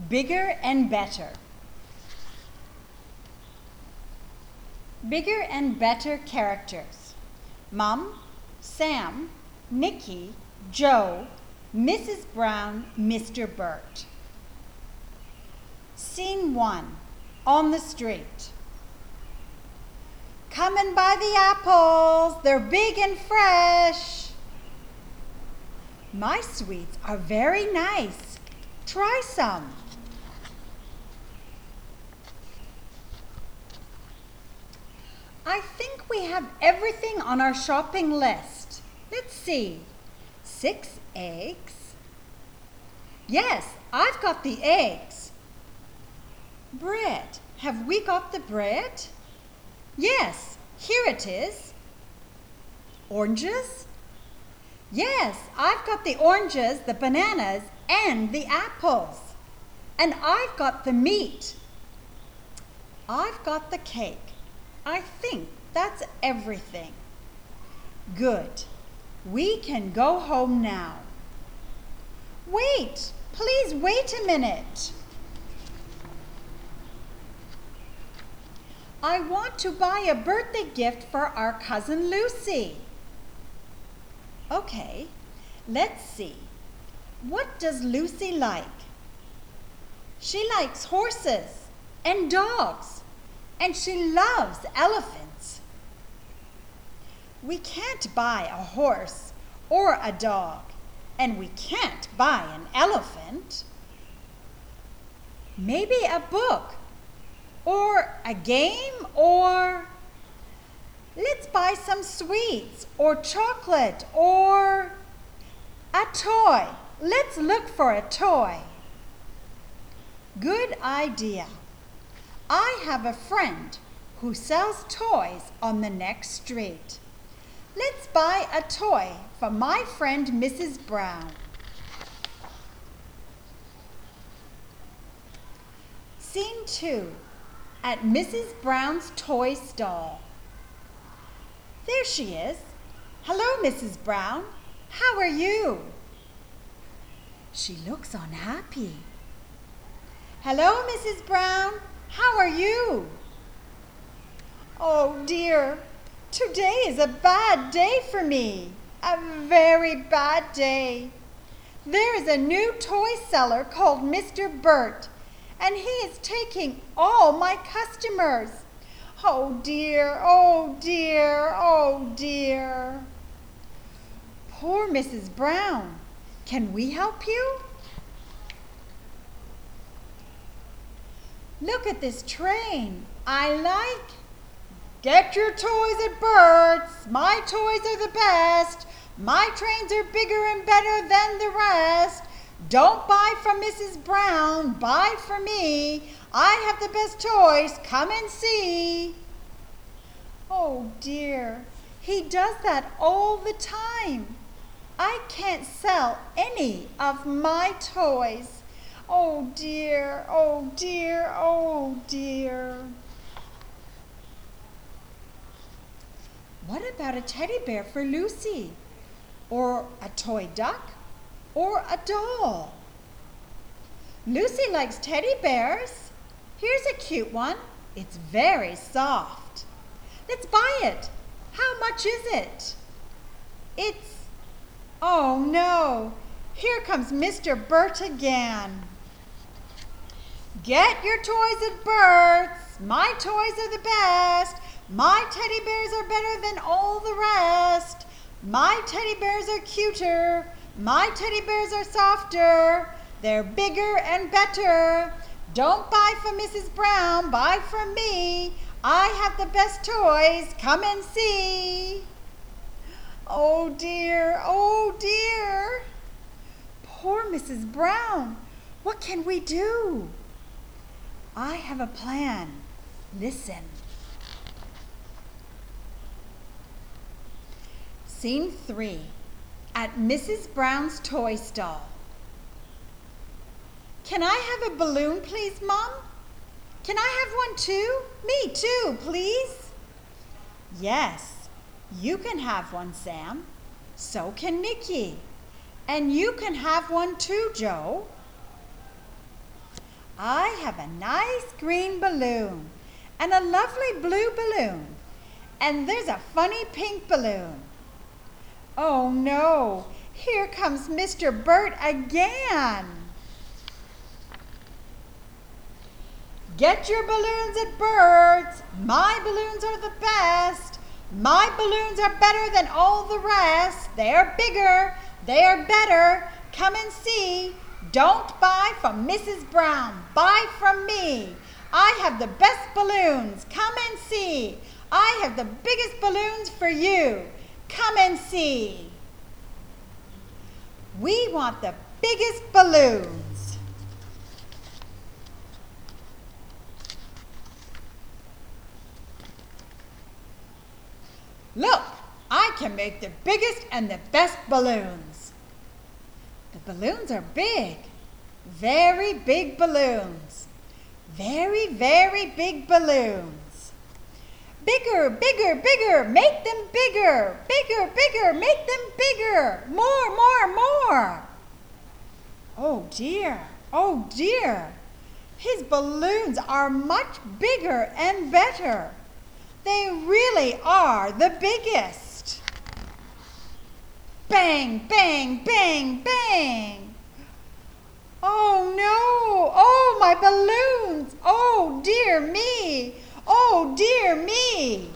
Bigger and better. Bigger and better characters. Mom, Sam, Nikki, Joe, Mrs. Brown, Mr. Burt. Scene 1, on the street. Come and buy the apples, they're big and fresh. My sweets are very nice. Try some. I think we have everything on our shopping list. Let's see. 6 eggs. Yes, I've got the eggs. Bread. Have we got the bread? Yes, here it is. Oranges? Yes, I've got the oranges, the bananas, and the apples. And I've got the meat. I've got the cake. I think that's everything. Good. We can go home now. Wait, please wait a minute. I want to buy a birthday gift for our cousin Lucy. Okay, let's see. What does Lucy like? She likes horses and dogs, and she loves elephants. We can't buy a horse or a dog, and we can't buy an elephant. Maybe a book, or a game, or let's buy some sweets, or chocolate, or a toy. Let's look for a toy. Good idea. I have a friend who sells toys on the next street. Let's buy a toy for my friend Mrs. Brown. Scene 2, at Mrs. Brown's toy stall. There she is. Hello, Mrs. Brown. How are you? She looks unhappy. Hello, Mrs. Brown. How are you? Oh dear, today is a bad day for me. A very bad day. There is a new toy seller called Mr. Burt, and he is taking all my customers. Oh dear, oh dear, oh dear. Poor Mrs. Brown. Can we help you? Look at this train. I like. Get your toys at Burt's. My toys are the best. My trains are bigger and better than the rest. Don't buy from Mrs. Brown, buy from me. I have the best toys, come and see. Oh dear, he does that all the time. I can't sell any of my toys. Oh dear, oh dear, oh dear. What about a teddy bear for Lucy? Or a toy duck? Or a doll? Lucy likes teddy bears. Here's a cute one. It's very soft. Let's buy it. How much is it? Oh no, here comes Mr. Burt again. Get your toys at Burt's. My toys are the best. My teddy bears are better than all the rest. My teddy bears are cuter. My teddy bears are softer. They're bigger and better. Don't buy from Mrs. Brown, buy from me. I have the best toys, come and see. Oh dear, oh dear. Poor Mrs. Brown, what can we do? I have a plan. Listen. Scene 3, at Mrs. Brown's toy stall. Can I have a balloon, please, Mom? Can I have one too? Me too, please. Yes, you can have one, Sam. So can Nikki. And you can have one too, Joe. I have a nice green balloon and a lovely blue balloon, and there's a funny pink balloon. Oh no, here comes Mr. Bert again. Get your balloons at Bert's. My balloons are the best. My balloons are better than all the rest. They are bigger, they are better. Come and see. Don't buy from Mrs. Brown, buy from me. I have the best balloons. Come and see. I have the biggest balloons for you. Come and see. We want the biggest balloons. Look, I can make the biggest and the best balloons. The balloons are big, very big balloons. Very, very big balloons. Bigger, bigger, bigger, make them bigger. Bigger, bigger, make them bigger. More, more, more. Oh dear, oh dear. His balloons are much bigger and better. They really are the biggest. Bang, bang, bang, bang. Oh no, oh my balloons. Oh dear me, oh dear me.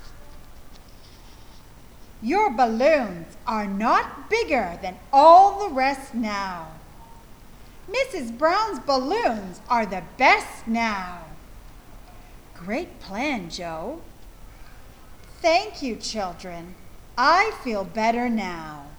Your balloons are not bigger than all the rest now. Mrs. Brown's balloons are the best now. Great plan, Joe. Thank you, children. I feel better now.